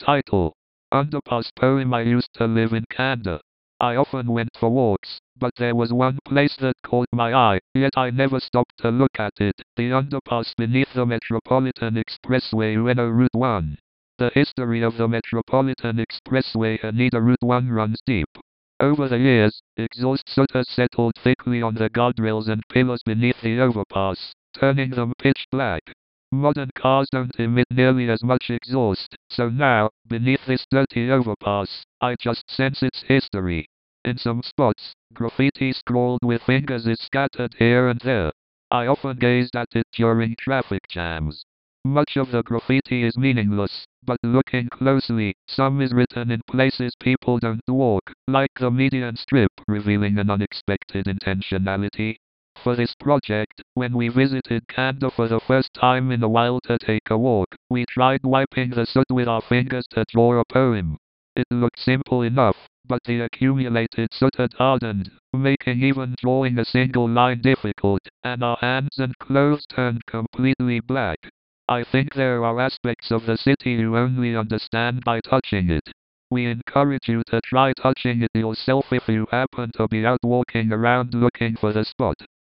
Title: Underpass poem. I used to live in Kanda. I often went for walks, but there was one place that caught my eye, yet I never stopped to look at it: the underpass beneath the Metropolitan Expressway Ueno Route 1. The history of the Metropolitan Expressway Haneda Route 1 runs deep. Over the years, exhaust soot has settled thickly on the guardrails and pillars beneath the overpass, turning them pitch black. Modern cars don't emit nearly as much exhaust, so now, beneath this dirty overpass, I just sense its history. In some spots, graffiti scrawled with fingers is scattered here and there. I often gazed at it during traffic jams. Much of the graffiti is meaningless, but looking closely, some is written in places people don't walk, like the median strip, revealing an unexpected intentionality. For this project, when we visited Kanda for the first time in a while to take a walk, we tried wiping the soot with our fingers to draw a poem. It looked simple enough, but the accumulated soot had hardened, making even drawing a single line difficult, and our hands and clothes turned completely black. I think there are aspects of the city you only understand by touching it. We encourage you to try touching it yourself if you happen to be out walking around looking for the spot.